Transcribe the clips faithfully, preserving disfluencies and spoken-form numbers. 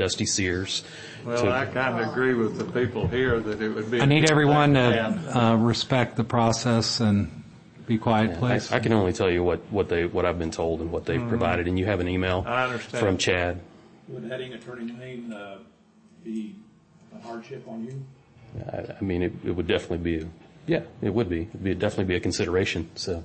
Dusty Sears. Well, to, I kind of agree with the people here that it would be. I need everyone to uh, respect the process and be quiet, yeah, please. I, I can only tell you what, what they what I've been told and what they've mm-hmm. provided, and you have an email I understand. from Chad. Would heading a turning lane uh, be a hardship on you? I, I mean, it, it would definitely be. A, yeah, it would be. It'd be definitely be a consideration. So.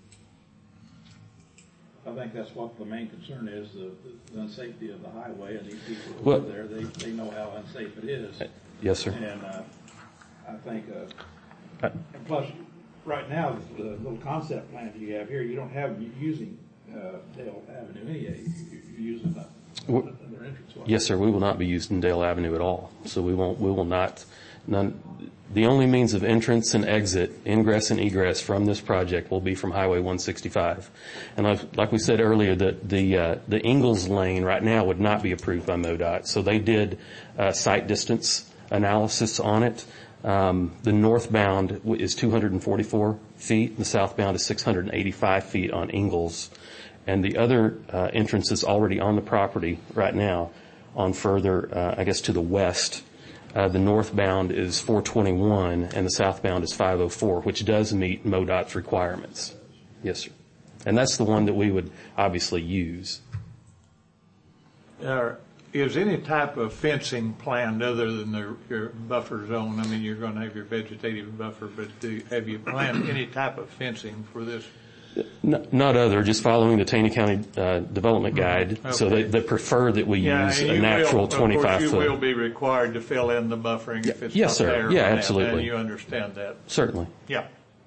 I think that's what the main concern is, the, the unsafety of the highway, and these people who well, live there, they, they know how unsafe it is. Yes, sir. And uh, I think, uh, I, and plus, right now, the little concept plan you have here, you don't have using uh, Dale Avenue anyway. You're using the, another entranceway. Yes, sir. We will not be using Dale Avenue at all. So we won't. We will not. None. The only means of entrance and exit, ingress and egress from this project will be from Highway one sixty-five. And I've, like we said earlier, the the, uh, the Ingalls lane right now would not be approved by MoDOT. So they did uh, site distance analysis on it. Um, the northbound is two hundred forty-four feet. The southbound is six hundred eighty-five feet on Ingalls. And the other uh, entrance is already on the property right now on further, uh, I guess, to the west. Uh, the northbound is four twenty-one and the southbound is five oh four, which does meet MoDOT's requirements. Yes, sir. And that's the one that we would obviously use. Uh, is any type of fencing planned other than the, your buffer zone? I mean, you're going to have your vegetative buffer, but do, have you planned any type of fencing for this? No, not other, just following the Taney County uh, Development Guide. Okay. So they, they prefer that we yeah, use a natural twenty-five foot. Of course, you will be required to fill in the buffering if it's yes, not sir. there. Yeah, right absolutely. Now, and you understand that. Certainly. Yeah.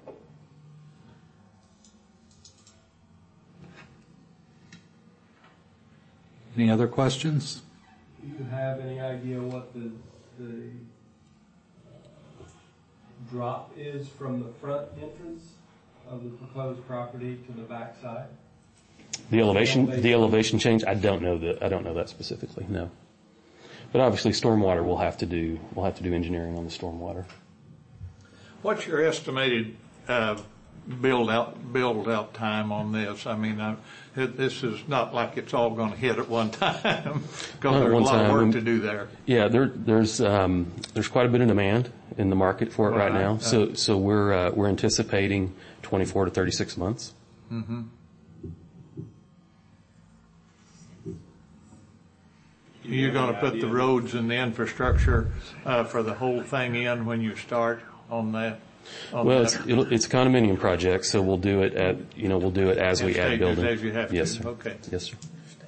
Any other questions? Do you have any idea what the the uh, drop is from the front entrance of the proposed property to the back side? The elevation, the elevation change. I don't know that. I don't know that specifically. No, but obviously, stormwater will have to do. We'll have to do engineering on the stormwater. What's your estimated uh, build out build out time on this? I mean, I, it, this is not like it's all going to hit at one time because there's a lot time. of work to do there. Yeah, there, there's um, there's quite a bit of demand in the market for it right, right now. Uh, so so we're uh, we're anticipating twenty-four to thirty-six months. Mm-hmm. You're going to put the roads and the infrastructure uh, for the whole thing in when you start on that. On well, that. it's it'll, it's a condominium project, so we'll do it at you know we'll do it as and we add building. As you have yes, to. sir. Okay. Yes, sir.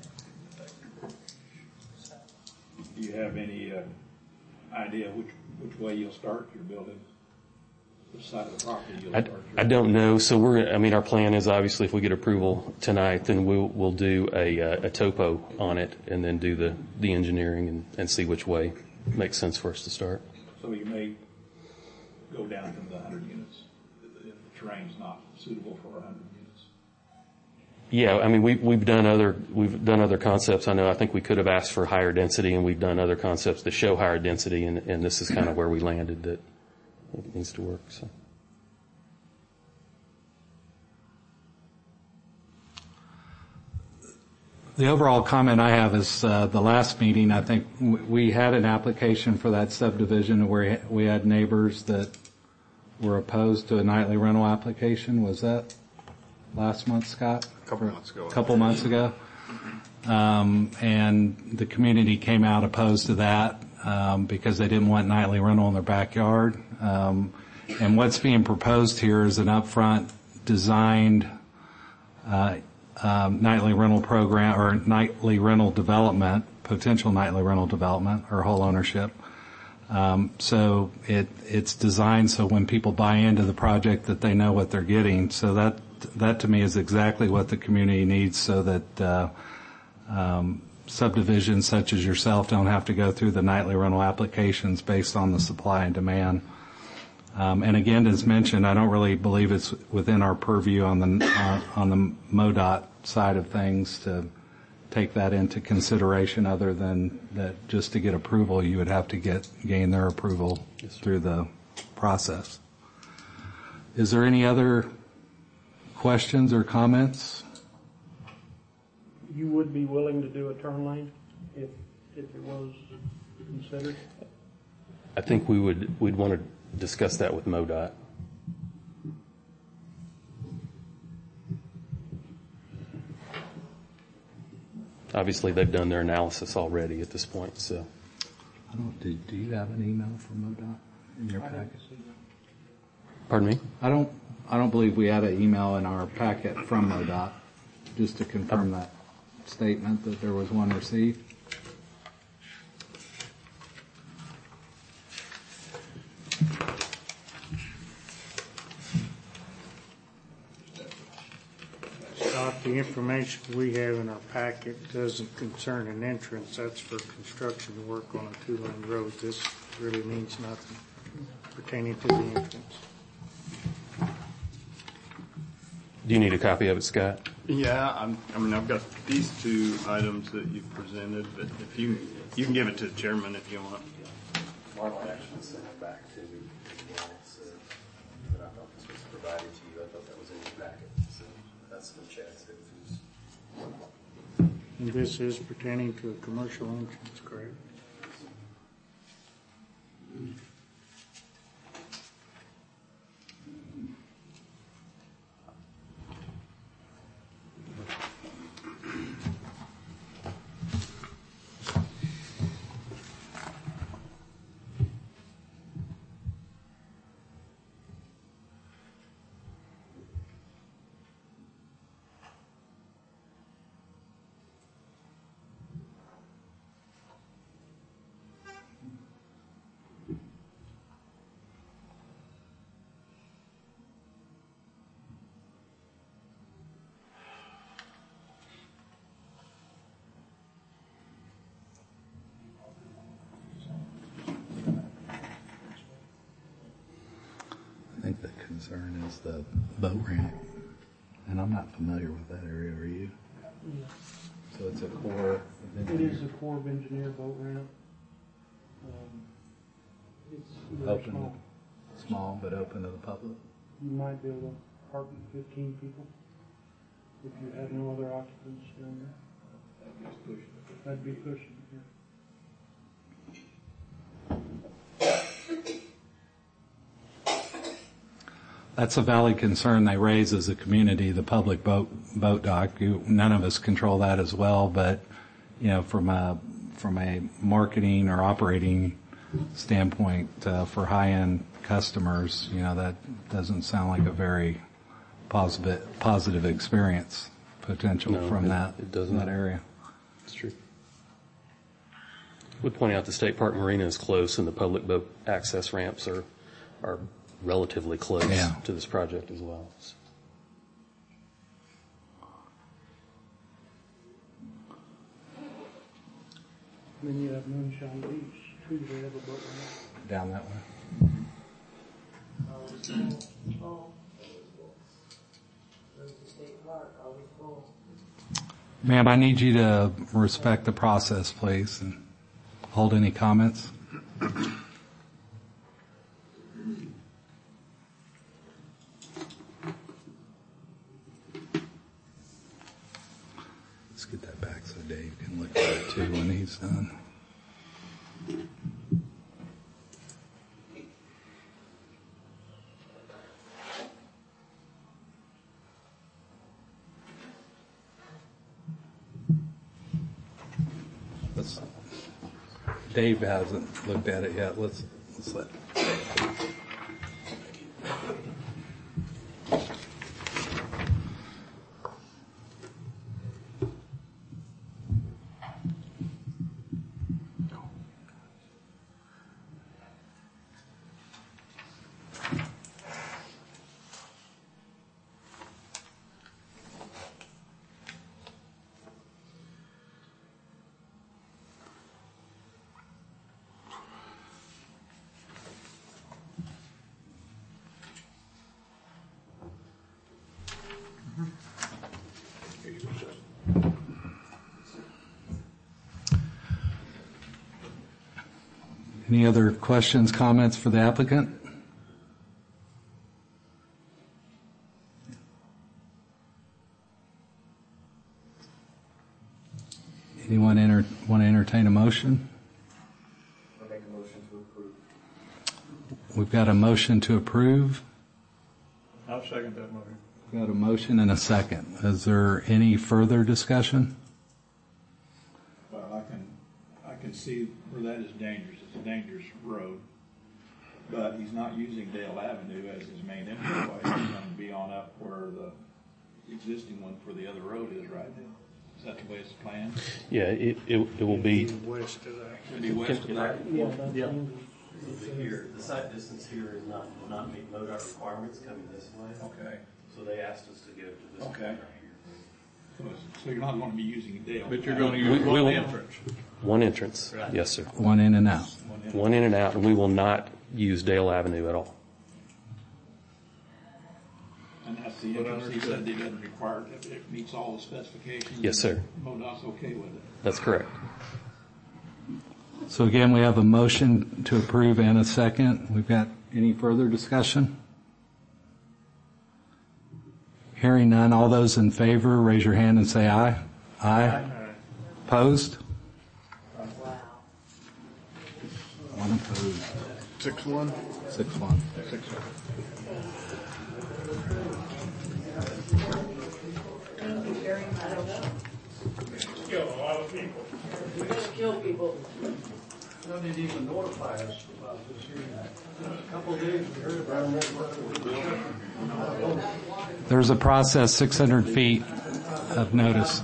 Do you have any uh, idea which which way you'll start your building? Which side of the property you'll I, start? I don't know. So we're. I mean, our plan is obviously if we get approval tonight, then we'll we'll do a a topo on it and then do the the engineering and, and see which way makes sense for us to start. So you may go down to the one hundred units if the terrain's not suitable for one hundred units. Yeah, I mean we we've done other we've done other concepts. I know I think we could have asked for higher density, and we've done other concepts that show higher density, and, and this is kind of where we landed that it needs to work. So. The overall comment I have is uh, the last meeting, I think w- we had an application for that subdivision where we had neighbors that were opposed to a nightly rental application. Was that last month, Scott? A couple months ago. A couple months ago. Um, and the community came out opposed to that um, because they didn't want nightly rental in their backyard. Um, and what's being proposed here is an upfront designed uh Um, nightly rental program or nightly rental development, potential nightly rental development or whole ownership. Um, so it it's designed so when people buy into the project that they know what they're getting. So that that to me is exactly what the community needs, so that uh, um, subdivisions such as yourself don't have to go through the nightly rental applications based on the supply and demand. Um, and again, as mentioned, I don't really believe it's within our purview on the uh, on the MoDOT side of things to take that into consideration. Other than that, just to get approval, you would have to get gain their approval yes, through the process. Is there any other questions or comments? You would be willing to do a turn lane if if it was considered? I think we would, we'd want to discuss that with MoDOT. Obviously, they've done their analysis already at this point, so. I don't, do, do you have an email from MoDOT in your packet? Pardon me? I don't, I don't believe we had an email in our packet from MoDOT, just to confirm that statement that there was one received. Scott, the information we have in our packet doesn't concern an entrance. That's for construction work on a two-lane road. This really means nothing pertaining to the entrance. Do you need a copy of it, Scott? Yeah, I'm, I mean, I've got these two items that you've presented, but if you, you can give it to the chairman if you want. Why don't I actually send it back to Neil, so that I thought this was provided to you. I thought that was in your packet, so that's the chat. And this is pertaining to a commercial entrance, correct? I think the concern is the boat ramp, and I'm not familiar with that area, are you? Yeah. So it's a core of It engineer. is a Corps of Engineer boat ramp. Um, It's very Open, small. to, small but open to the public. You might be able to park with fifteen people if you had no other occupants down there. That'd be pushing, yeah. That's a valid concern they raise as a community, the public boat boat dock. You, none of us control that as well, but you know, from a from a marketing or operating standpoint uh, for high-end customers, you know, that doesn't sound like a very positive positive experience potential No, from it- that it doesn't. that area. It's true. Would point out the State Park Marina is close, and the public boat access ramps are are relatively close Yeah. to this project as well. So. Then you have Moonshine Beach, too, they have a boat ramp. Down that way. Ma'am, I need you to respect the process, please, and hold any comments. Let's get that back so Dave can look at it too when he's done. Let's, Dave hasn't looked at it yet. Let's, let's let Dave. Any other questions, comments for the applicant? Anyone enter, want to entertain a motion? motion? I make a motion to approve. We've got a motion to approve. I'll second that motion. We've got a motion and a second. Is there any further discussion? Well, I can, I can see where that is dangerous. It's a dangerous road. But he's not using Dale Avenue as his main entryway. He's going to be on up where the existing one for the other road is right now. Is that the way it's planned? Yeah, it, it, it will be, West of that. It'll be west of that. yeah. Here, the site distance here is not, will not meet MoDOT requirements coming this way. Okay. So they asked us to go to this Okay. point right here. So, so you're not going to be using Dale. But you're going to use We- we one will- entrance. One entrance. Yes, sir. One in and out. One in and out, and we will not use Dale Avenue at all. And that's the entrance. He said it doesn't require, it, it meets all the specifications. Yes, sir. MoDOT's okay with it. That's correct. So again, we have a motion to approve and a second. We've got any further discussion? Hearing none, all those in favor, raise your hand and say aye. Aye. Opposed? One opposed. Six one? Six one. Six one. Kill a lot of people. We're gonna kill people. No, they didn't even notify us about this here. A couple of days, we heard about it. There's a process, six hundred feet of notice.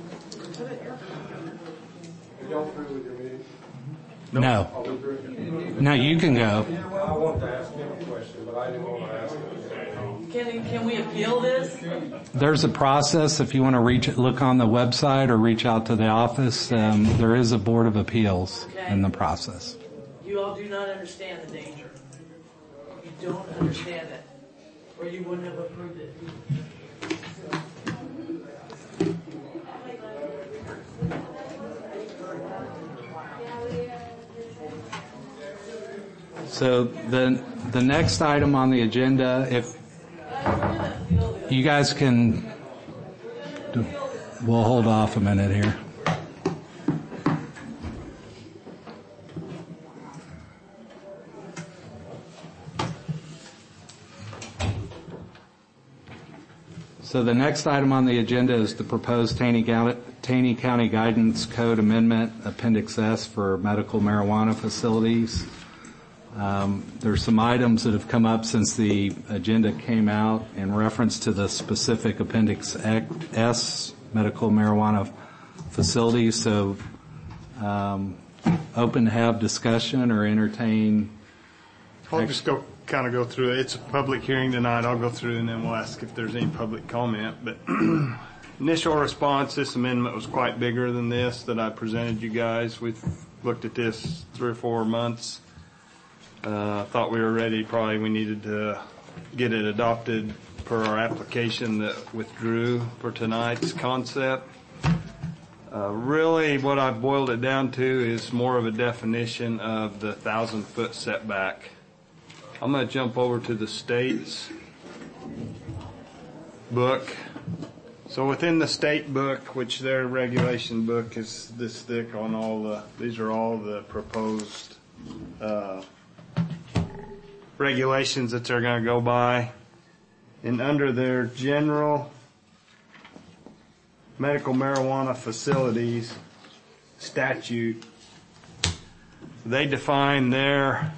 Y'all through with your meeting? No. Are we through? No, you can go. I wanted to ask him a question, but I didn't want to ask him. Can, can we appeal this? There's a process. If you want to reach, look on the website or reach out to the office. Um, there is a board of appeals in the process. You all do not understand the danger. You don't understand it, or you wouldn't have approved it. So the the next item on the agenda, if you guys can, we'll hold off a minute here. So the next item on the agenda is the proposed Taney County, Taney County Guidance Code Amendment, Appendix S for medical marijuana facilities. Um, there's some items that have come up since the agenda came out in reference to the specific Appendix S, medical marijuana facilities. So um, open to have discussion or entertain. I'll just go, kind of go through it. It's a public hearing tonight. I'll go through and then we'll ask if there's any public comment. But initial response, this amendment was quite bigger than this that I presented you guys. We've looked at this three or four months. Uh, thought we were ready. Probably we needed to get it adopted per our application that withdrew for tonight's concept. Uh, really, what I've boiled it down to is more of a definition of the thousand foot setback. I'm going to jump over to the state's book. So within the state book, which their regulation book is this thick on all the, these are all the proposed uh, regulations that they're going to go by. And under their general medical marijuana facilities statute, they define their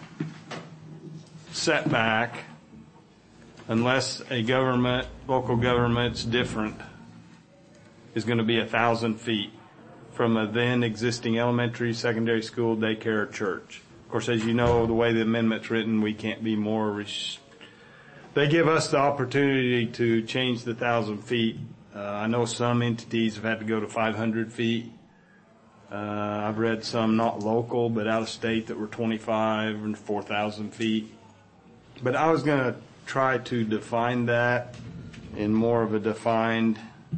setback, unless a government, local government's different, is going to be a thousand feet from a then existing elementary, secondary school, daycare, or church. Of course, as you know, the way the amendment's written, we can't be more. Res- they give us the opportunity to change the thousand feet. Uh, I know some entities have had to go to five hundred feet. Uh, I've read some not local, but out of state that were twenty-five and four thousand feet. But I was going to try to define that in more of a defined,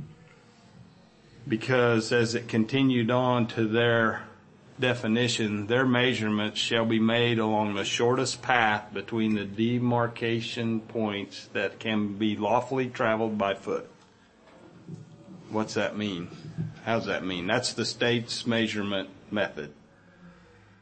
because as it continued on to their definition, their measurements shall be made along the shortest path between the demarcation points that can be lawfully traveled by foot. What's that mean? How's that mean? That's the state's measurement method.